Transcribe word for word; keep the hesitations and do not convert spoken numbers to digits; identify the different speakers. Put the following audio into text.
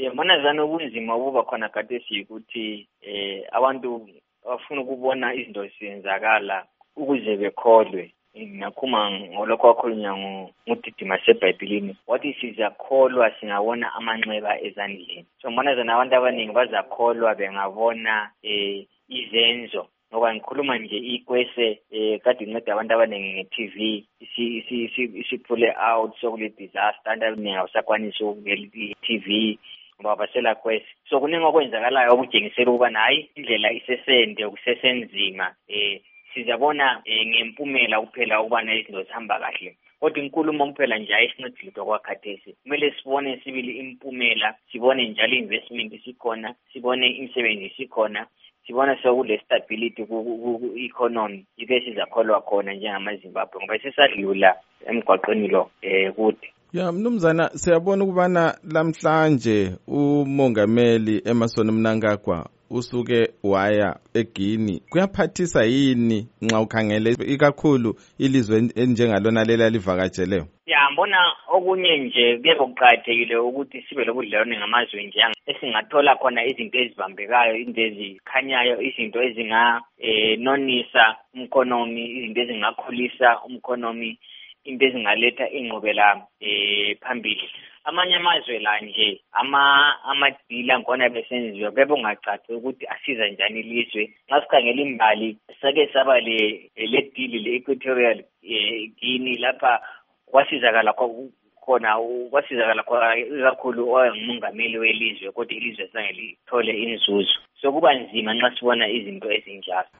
Speaker 1: Yabona zana ubunzima obuba khona khathesi ukuthi eh abantu bafuna ukubona izinto ziyenzakala ukuze bekholwe. Nakhuma ngolokho wakhulunywa ngudidima seBhayibhelini wathi sizakholwa singabona amanxeba ezandleni. So mbona zana abantu abaningi bazakholwa bengabona eh izenzo. Ngoba ngikhuluma nje ikwese eh kade inceda abantu abaningi nge-T V isiphule out sokule disaster abaningi awusakwanisi ukubukela i-T V ngoba basela kwese. So kuningi okwenzakalayo okujengisela ukuba nayi indlela isesende ukusesenzima eh sizabona ngempumela kuphela ukubana izinto zihamba kahle. Kodwa inkulumo kuphela nje ayisincedi lutho kwakhathesi. Kumele sibone sibili impumela, sibone njalo investment isikhona, sibone imisebenzi isikhona, sibona sokule stability ku-economy ibe sizakholwa khona njengamaZimbabwe ngoba sesadlula emgwaqweni lo eh kude.
Speaker 2: Ya mnumzana siyabona ukubana lamhlanje umongameli Emmerson Mnangagwa usuke waya eGuinea. Kuyaphathisa yini nxa ukhangele ikakhulu ilizwe enjengalona lela livakatsheleyo?
Speaker 1: Ya mbona okunye nje kuyeke kuqakathekile ukuthi sibe lobudlelwane ngamazwe nje esingathola khona izinto ezibambekayo, izinto ezikhanyayo, izinto ezinga eh nonisa umkhonomi, izinto ezingakhulisa umkhonomi, into ezingaletha ingqubela eh phambili. Amanye amazwe la nje ama amadila ngona besenziwa bebe ungacaci ukuthi asiza njani ilizwe. Ngasikhangela imbali sake saba le le deal le Equatorial Guinea lapha kwasizakala khona kwasizakala kakhulu oyengumongameli welizwe kodwa ilizwe sange lithole inzuzo. So kuba nzima nxa sibona izinto ezinjalo.